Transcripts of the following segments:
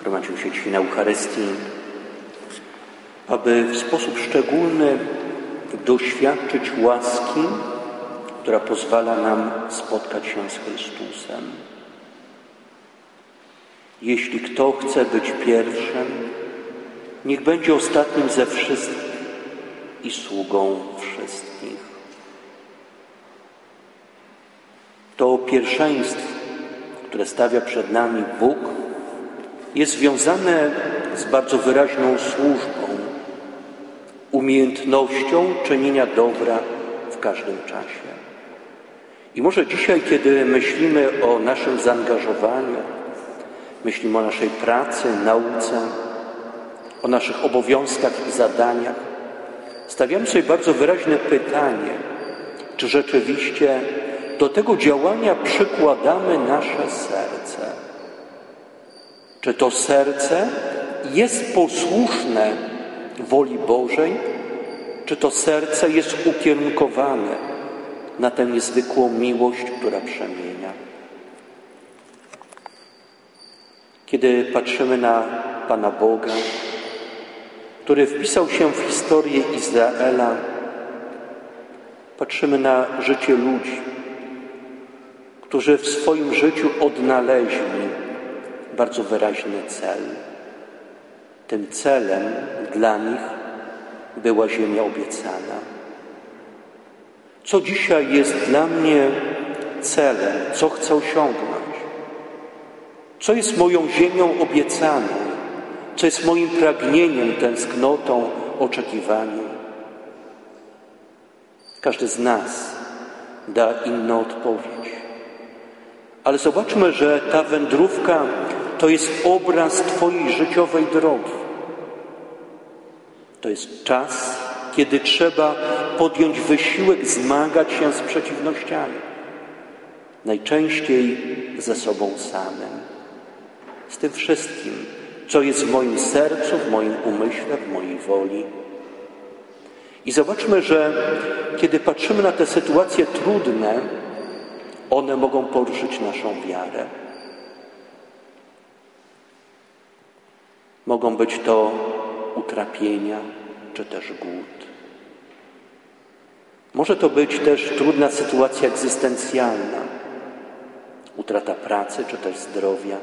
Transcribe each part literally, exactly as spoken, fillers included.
gromadził się dzisiaj na Eucharystii, aby w sposób szczególny doświadczyć łaski, która pozwala nam spotkać się z Chrystusem. Jeśli kto chce być pierwszym, niech będzie ostatnim ze wszystkich i sługą wszystkich. To pierwszeństwo, które stawia przed nami Bóg, jest związane z bardzo wyraźną służbą, umiejętnością czynienia dobra w każdym czasie. I może dzisiaj, kiedy myślimy o naszym zaangażowaniu, myślimy o naszej pracy, nauce, o naszych obowiązkach i zadaniach, stawiamy sobie bardzo wyraźne pytanie, czy rzeczywiście do tego działania przykładamy nasze serce. Czy to serce jest posłuszne woli Bożej, czy to serce jest ukierunkowane na tę niezwykłą miłość, która przemienia. Kiedy patrzymy na Pana Boga, który wpisał się w historię Izraela, patrzymy na życie ludzi, którzy w swoim życiu odnaleźli bardzo wyraźny cel. Tym celem dla nich była ziemia obiecana. Co dzisiaj jest dla mnie celem? Co chcę osiągnąć? Co jest moją ziemią obiecaną? Co jest moim pragnieniem, tęsknotą, oczekiwaniem? Każdy z nas da inną odpowiedź. Ale zobaczmy, że ta wędrówka to jest obraz Twojej życiowej drogi. To jest czas, kiedy trzeba podjąć wysiłek, zmagać się z przeciwnościami. Najczęściej ze sobą samym. Z tym wszystkim, co jest w moim sercu, w moim umyśle, w mojej woli. I zobaczmy, że kiedy patrzymy na te sytuacje trudne, one mogą poruszyć naszą wiarę. Mogą być to utrapienia, czy też głód. Może to być też trudna sytuacja egzystencjalna, utrata pracy, czy też zdrowia.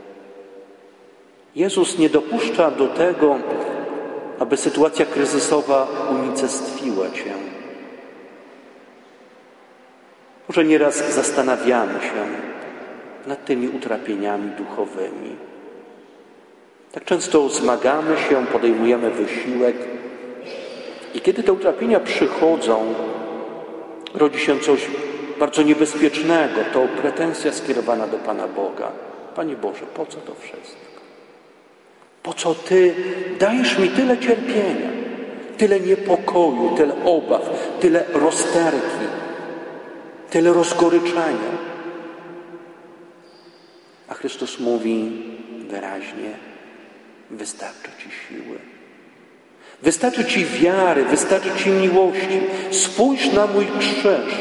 Jezus nie dopuszcza do tego, aby sytuacja kryzysowa unicestwiła Cię. Może nieraz zastanawiamy się nad tymi utrapieniami duchowymi. Tak często zmagamy się, podejmujemy wysiłek i kiedy te utrapienia przychodzą, rodzi się coś bardzo niebezpiecznego. To pretensja skierowana do Pana Boga. Panie Boże, po co to wszystko? Po co Ty dajesz mi tyle cierpienia, tyle niepokoju, tyle obaw, tyle rozterki, tyle rozgoryczenia? A Chrystus mówi wyraźnie, wystarczy Ci siły. Wystarczy Ci wiary, wystarczy Ci miłości. Spójrz na mój krzyż.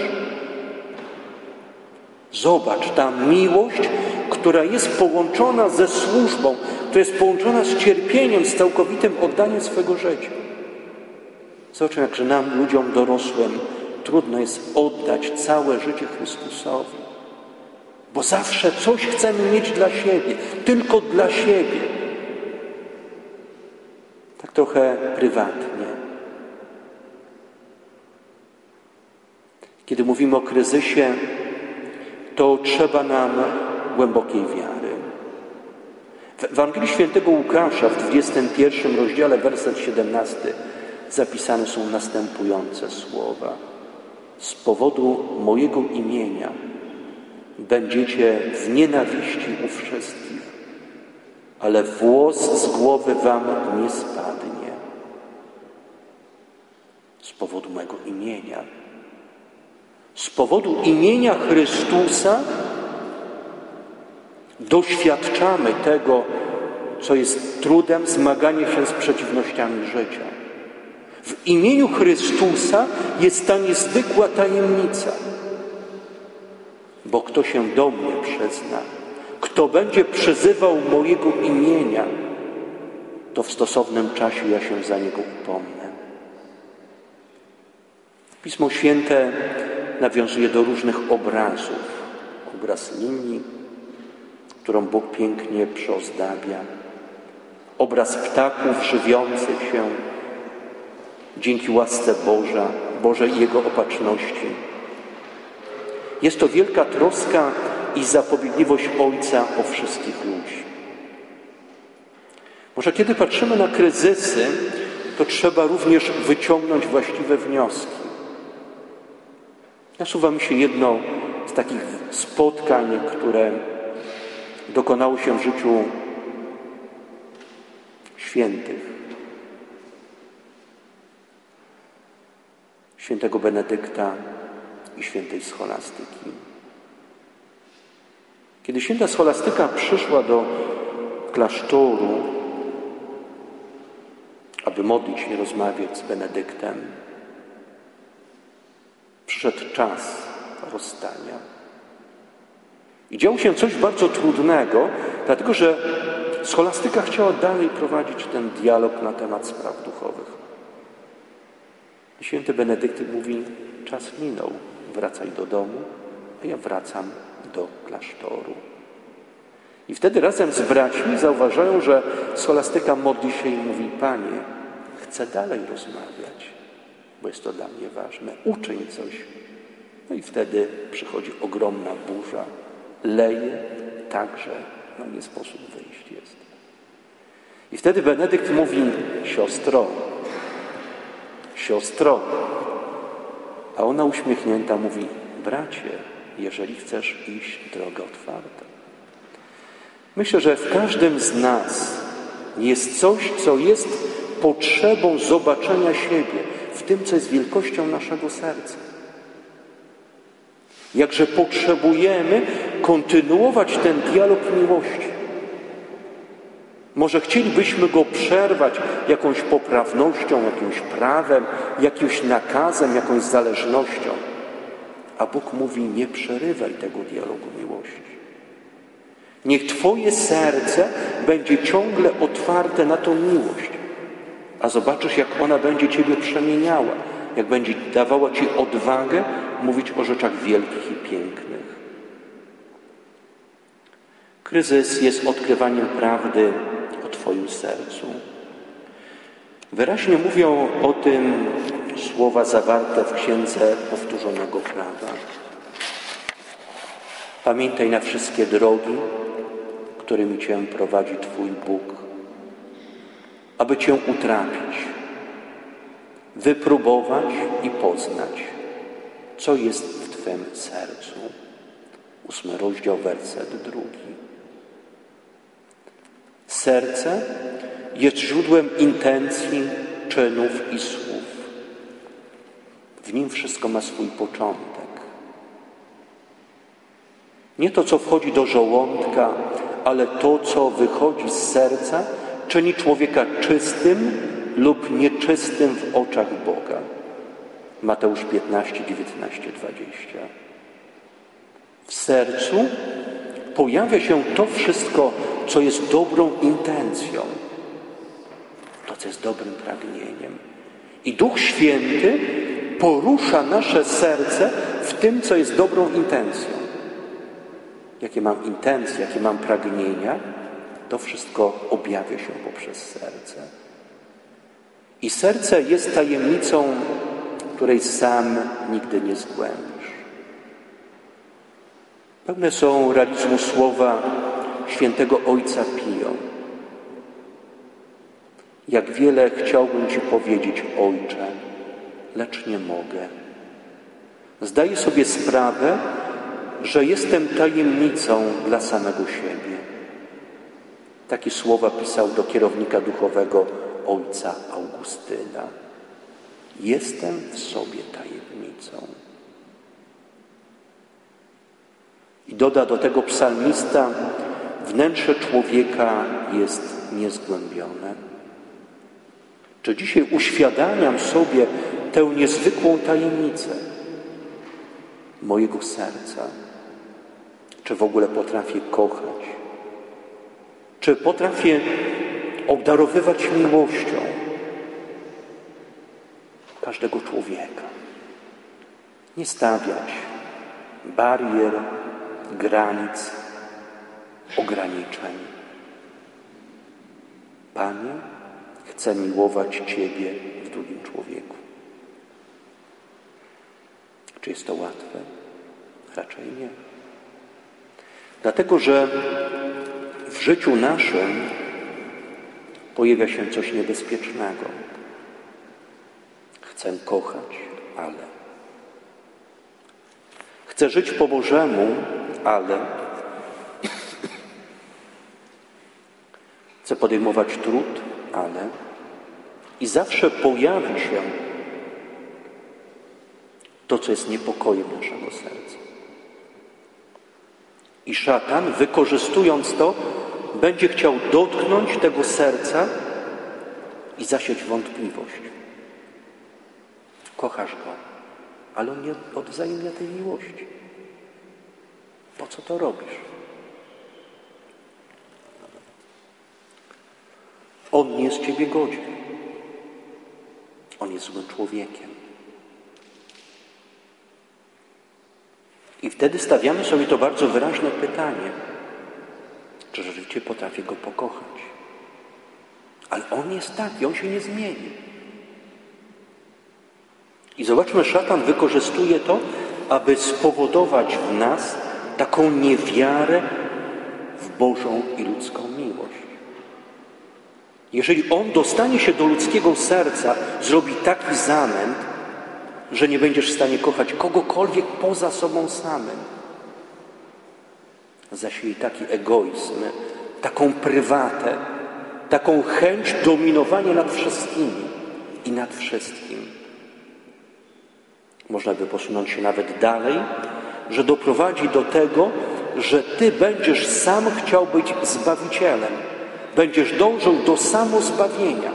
Zobacz, ta miłość, która jest połączona ze służbą, która jest połączona z cierpieniem, z całkowitym oddaniem swego życia. Zobacz, jakże nam, ludziom dorosłym, trudno jest oddać całe życie Chrystusowi. Bo zawsze coś chcemy mieć dla siebie, tylko dla siebie. Tak trochę prywatnie. Kiedy mówimy o kryzysie, to trzeba nam głębokiej wiary. W Ewangelii Świętego Łukasza w dwudziestym pierwszym rozdziale, werset siedemnasty, zapisane są następujące słowa. Z powodu mojego imienia będziecie w nienawiści u wszystkich, ale włos z głowy wam nie spadnie. Z powodu mego imienia. Z powodu imienia Chrystusa doświadczamy tego, co jest trudem, zmaganie się z przeciwnościami życia. W imieniu Chrystusa jest ta niezwykła tajemnica. Bo kto się do mnie przyzna, Kto będzie przyzywał mojego imienia, to w stosownym czasie ja się za niego upomnę. Pismo Święte nawiązuje do różnych obrazów. Obraz linii, którą Bóg pięknie przyozdabia. Obraz ptaków żywiących się dzięki łasce Boża, Bożej i Jego opatrzności. Jest to wielka troska i zapobiegliwość Ojca o wszystkich ludzi. Może kiedy patrzymy na kryzysy, to trzeba również wyciągnąć właściwe wnioski. Nasuwa mi się jedno z takich spotkań, które dokonało się w życiu świętych. Świętego Benedykta i świętej Scholastyki. Kiedy święta Scholastyka przyszła do klasztoru, aby modlić się, rozmawiać z Benedyktem, przyszedł czas rozstania. I działo się coś bardzo trudnego, dlatego że Scholastyka chciała dalej prowadzić ten dialog na temat spraw duchowych. I święty Benedykt mówi, czas minął, wracaj do domu, a ja wracam do klasztoru. I wtedy razem z braćmi zauważają, że Scholastyka modli się i mówi, Panie, chcę dalej rozmawiać, bo jest to dla mnie ważne. Uczyń coś. No i wtedy przychodzi ogromna burza. Leje tak, że no nie sposób wyjść jest. I wtedy Benedykt mówi, siostro, siostro. A ona uśmiechnięta mówi, bracie, jeżeli chcesz iść, droga otwarta. Myślę, że w każdym z nas jest coś, co jest potrzebą zobaczenia siebie w tym, co jest wielkością naszego serca. Jakże potrzebujemy kontynuować ten dialog miłości. Może chcielibyśmy go przerwać jakąś poprawnością, jakimś prawem, jakimś nakazem, jakąś zależnością. A Bóg mówi, nie przerywaj tego dialogu miłości. Niech Twoje serce będzie ciągle otwarte na tą miłość. A zobaczysz, jak ona będzie Ciebie przemieniała, jak będzie dawała Ci odwagę mówić o rzeczach wielkich i pięknych. Kryzys jest odkrywaniem prawdy o Twoim sercu. Wyraźnie mówią o tym słowa zawarte w Księdze Powtórzonego Prawa. Pamiętaj na wszystkie drogi, którymi Cię prowadzi Twój Bóg, aby Cię utrapić, wypróbować i poznać, co jest w Twym sercu. Ósmy rozdział, werset drugi. Serce jest źródłem intencji, czynów i słów. W nim wszystko ma swój początek. Nie to, co wchodzi do żołądka, ale to, co wychodzi z serca, czyni człowieka czystym lub nieczystym w oczach Boga. Mateusz piętnaście, dziewiętnaście, dwadzieścia. W sercu pojawia się to wszystko, co jest dobrą intencją, to, co jest dobrym pragnieniem. I Duch Święty porusza nasze serce w tym, co jest dobrą intencją. Jakie mam intencje, jakie mam pragnienia, to wszystko objawia się poprzez serce. I serce jest tajemnicą, której sam nigdy nie zgłębisz. Pełne są realizmu słowa świętego Ojca Pio. Jak wiele chciałbym Ci powiedzieć, Ojcze, lecz nie mogę. Zdaję sobie sprawę, że jestem tajemnicą dla samego siebie. Takie słowa pisał do kierownika duchowego ojca Augustyna. Jestem w sobie tajemnicą. I doda do tego psalmista, wnętrze człowieka jest niezgłębione. Czy dzisiaj uświadamiam sobie tę niezwykłą tajemnicę mojego serca? Czy w ogóle potrafię kochać? Czy potrafię obdarowywać miłością każdego człowieka? Nie stawiać barier, granic, ograniczeń. Panie, chcę miłować Ciebie w drugim człowieku. Czy jest to łatwe? Raczej nie. Dlatego, że w życiu naszym pojawia się coś niebezpiecznego. Chcę kochać, ale. Chcę żyć po Bożemu, ale. Chcę podejmować trud, ale. I zawsze pojawi się to, co jest niepokojem naszego serca. I szatan, wykorzystując to, będzie chciał dotknąć tego serca i zasiać wątpliwość. Kochasz go, ale on nie odwzajemnia tej miłości. Po co to robisz? On nie jest Ciebie godzien. On jest złym człowiekiem. I wtedy stawiamy sobie to bardzo wyraźne pytanie, czy rzeczywiście potrafię go pokochać. Ale on jest taki, on się nie zmieni. I zobaczmy, szatan wykorzystuje to, aby spowodować w nas taką niewiarę w Bożą i ludzką miłość. Jeżeli on dostanie się do ludzkiego serca, zrobi taki zamęt, że nie będziesz w stanie kochać kogokolwiek poza sobą samym. Zasieje taki egoizm, taką prywatę, taką chęć dominowania nad wszystkimi i nad wszystkim. Można by posunąć się nawet dalej, że doprowadzi do tego, że Ty będziesz sam chciał być Zbawicielem. Będziesz dążył do samozbawienia.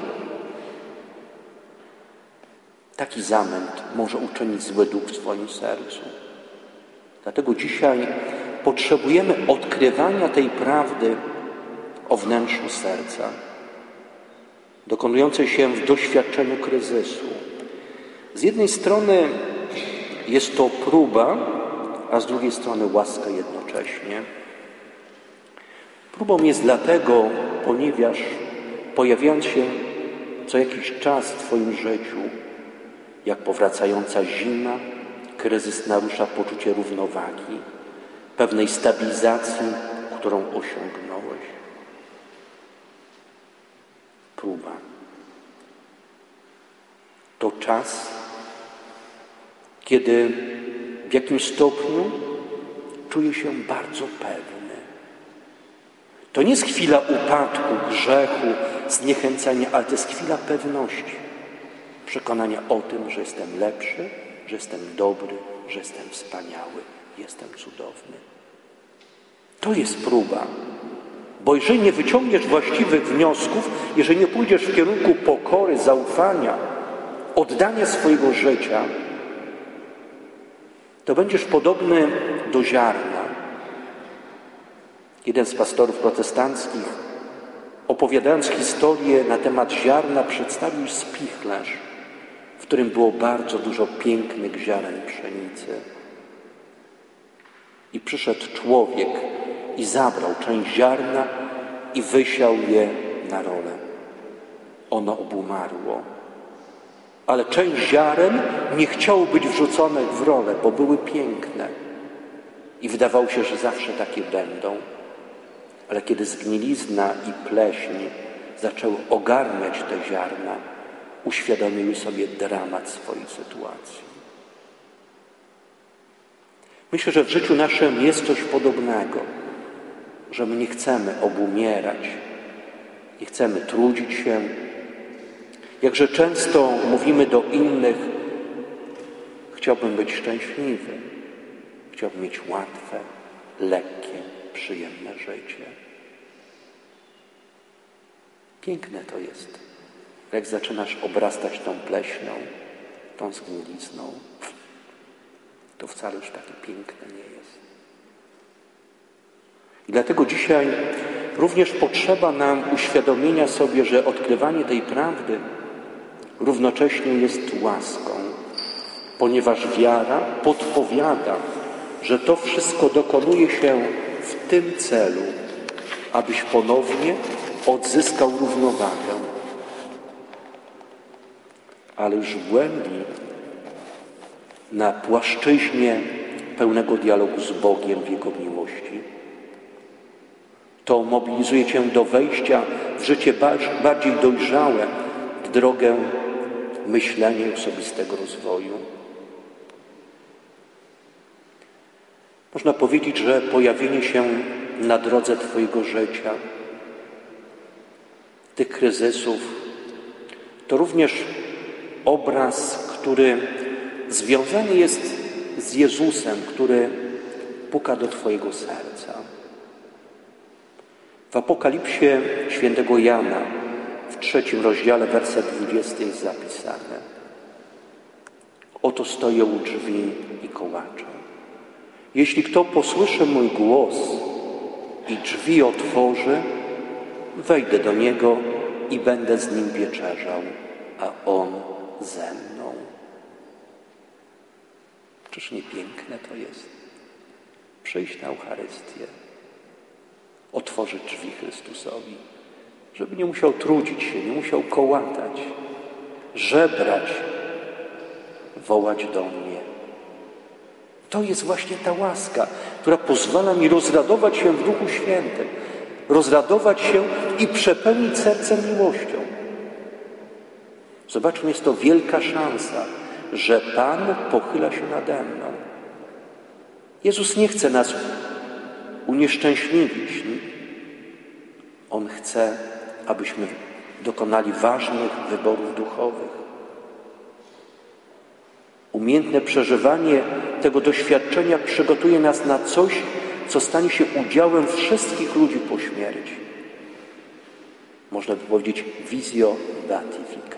Taki zamęt może uczynić zły duch w Twoim sercu. Dlatego dzisiaj potrzebujemy odkrywania tej prawdy o wnętrzu serca, dokonującej się w doświadczeniu kryzysu. Z jednej strony jest to próba, a z drugiej strony łaska jednocześnie. Próbą jest dlatego, ponieważ pojawiając się co jakiś czas w Twoim życiu, jak powracająca zima, kryzys narusza poczucie równowagi, pewnej stabilizacji, którą osiągnąłeś. Próba. To czas, kiedy w jakimś stopniu czuję się bardzo pewny. To nie jest chwila upadku, grzechu, zniechęcenia, ale to jest chwila pewności. Przekonania o tym, że jestem lepszy, że jestem dobry, że jestem wspaniały, jestem cudowny. To jest próba. Bo jeżeli nie wyciągniesz właściwych wniosków, jeżeli nie pójdziesz w kierunku pokory, zaufania, oddania swojego życia, to będziesz podobny do ziarna. Jeden z pastorów protestanckich, opowiadając historię na temat ziarna, przedstawił spichlerz, w którym było bardzo dużo pięknych ziaren pszenicy. I przyszedł człowiek i zabrał część ziarna i wysiał je na rolę. Ono obumarło. Ale część ziaren nie chciało być wrzuconych w rolę, bo były piękne. I wydawało się, że zawsze takie będą. Ale kiedy zgnilizna i pleśń zaczęły ogarniać te ziarna, uświadomiły sobie dramat swojej sytuacji. Myślę, że w życiu naszym jest coś podobnego, że my nie chcemy obumierać, nie chcemy trudzić się. Jakże często mówimy do innych, chciałbym być szczęśliwy, chciałbym mieć łatwe, lekkie, przyjemne życie. Piękne to jest, jak zaczynasz obrastać tą pleśnią, tą zgnilizną, to wcale już takie piękne nie jest. I dlatego dzisiaj również potrzeba nam uświadomienia sobie, że odkrywanie tej prawdy równocześnie jest łaską, ponieważ wiara podpowiada, że to wszystko dokonuje się w tym celu, abyś ponownie odzyskał równowagę. Ale już w głębi, na płaszczyźnie pełnego dialogu z Bogiem w Jego miłości. To mobilizuje cię do wejścia w życie bardziej dojrzałe, w drogę myślenia i osobistego rozwoju. Można powiedzieć, że pojawienie się na drodze Twojego życia, tych kryzysów, to również obraz, który związany jest z Jezusem, który puka do Twojego serca. W Apokalipsie świętego Jana w trzecim rozdziale, werset dwudziesty jest zapisane: oto stoję u drzwi i kołaczę. Jeśli kto posłyszy mój głos i drzwi otworzy, wejdę do niego i będę z nim wieczerzał, a on ze mną. Czyż nie piękne to jest? Przyjść na Eucharystię, otworzyć drzwi Chrystusowi, żeby nie musiał trudzić się, nie musiał kołatać, żebrać, wołać do mnie. To jest właśnie ta łaska, która pozwala mi rozradować się w Duchu Świętym, rozradować się i przepełnić serce miłością. Zobaczmy, jest to wielka szansa, że Pan pochyla się nade mną. Jezus nie chce nas unieszczęśliwić. On chce, abyśmy dokonali ważnych wyborów duchowych. Umiejętne przeżywanie tego doświadczenia przygotuje nas na coś, co stanie się udziałem wszystkich ludzi po śmierci. Można by powiedzieć visio beatifica.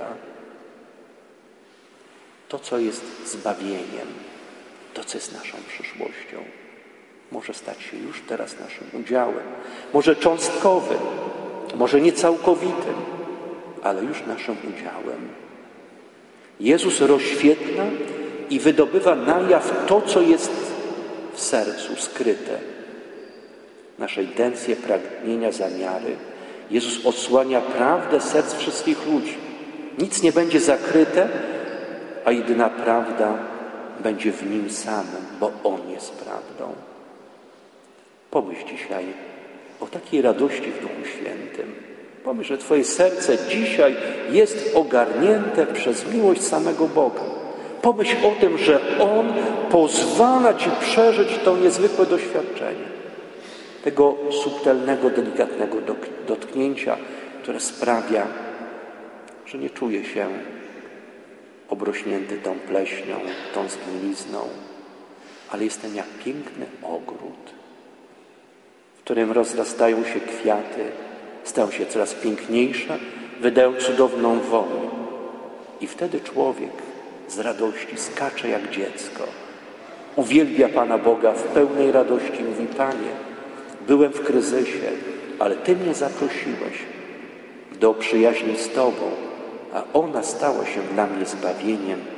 To, co jest zbawieniem, to, co jest naszą przyszłością, może stać się już teraz naszym udziałem. Może cząstkowym, może niecałkowitym, ale już naszym udziałem. Jezus rozświetla i wydobywa na jaw to, co jest w sercu skryte. Nasze intencje, pragnienia, zamiary. Jezus odsłania prawdę serc wszystkich ludzi. Nic nie będzie zakryte, a jedyna prawda będzie w Nim samym, bo On jest prawdą. Pomyśl dzisiaj o takiej radości w Duchu Świętym. Pomyśl, że Twoje serce dzisiaj jest ogarnięte przez miłość samego Boga. Pomyśl o tym, że On pozwala Ci przeżyć to niezwykłe doświadczenie. Tego subtelnego, delikatnego dotknięcia, które sprawia, że nie czuję się obrośnięty tą pleśnią, tą zgnilizną, ale jestem jak piękny ogród, w którym rozrastają się kwiaty, stają się coraz piękniejsze, wydają cudowną woń. I wtedy człowiek z radości skacze jak dziecko. Uwielbia Pana Boga w pełnej radości. Mówi: Panie, byłem w kryzysie, ale Ty mnie zaprosiłeś do przyjaźni z Tobą, a ona stała się dla mnie zbawieniem